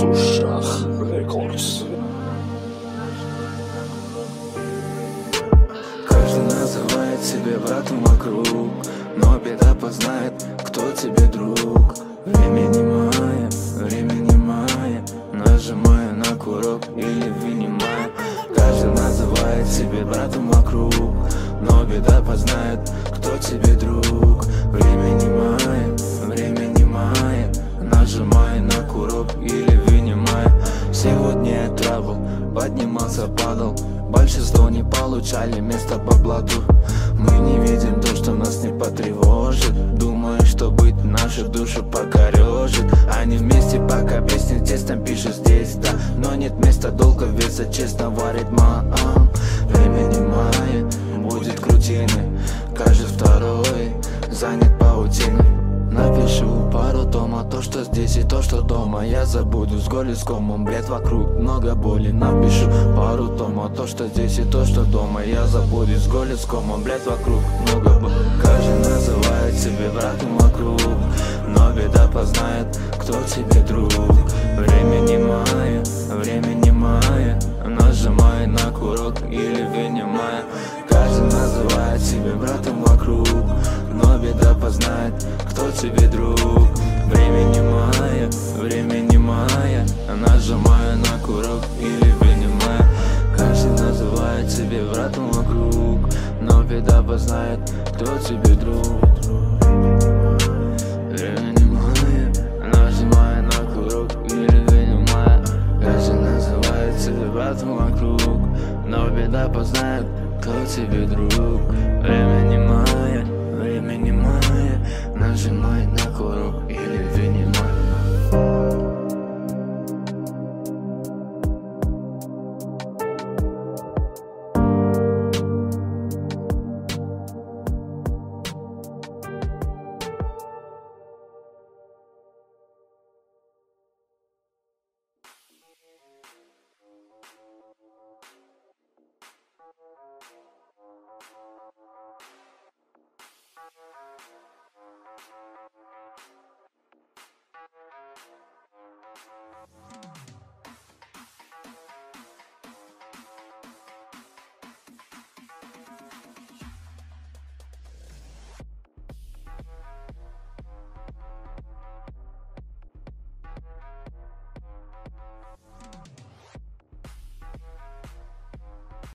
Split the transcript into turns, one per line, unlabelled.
Шах Рекордс.
Каждый называет себя братом вокруг, но беда познает, кто тебе друг. Время не мое, нажимаю на курок или вынимаю. Каждый называет себя братом вокруг, но беда познает, кто тебе друг. Время не мое, нажимаю на курок или вынимаю. Сегодня я трабл, поднимался, падал, большинство не получали место по блату. Мы не видим то, что нас не потревожит, думаю, что быть нашу душу покорежит. Они вместе пока песни тестом пишут здесь, да, но нет места долго веса, честно варит маам. Время не мое, будет крутины, каждый второй занят паутиной. Напишу пару тома, то, что здесь и то, что дома. Я забуду с голос комом, бред вокруг, много боли. Напишу пару тома, то, что здесь и то, что дома. Я забуду с голос комом, бред вокруг, много боли. Каждый называет себя братом вокруг, но беда познает, кто тебе друг. Время не мое, нажимай на курок или вынимай. Каждый называет себя братом вокруг, но беда познает, кто тебе друг. Время не мое, нажимаю на курок или вынимаю. Каждый называет себя братом вокруг, но беда познает, кто тебе друг. Время не мое, нажимаю на курок или вынимаю. Каждый называет себя братом вокруг, но беда познает, кто тебе друг. Время не мое,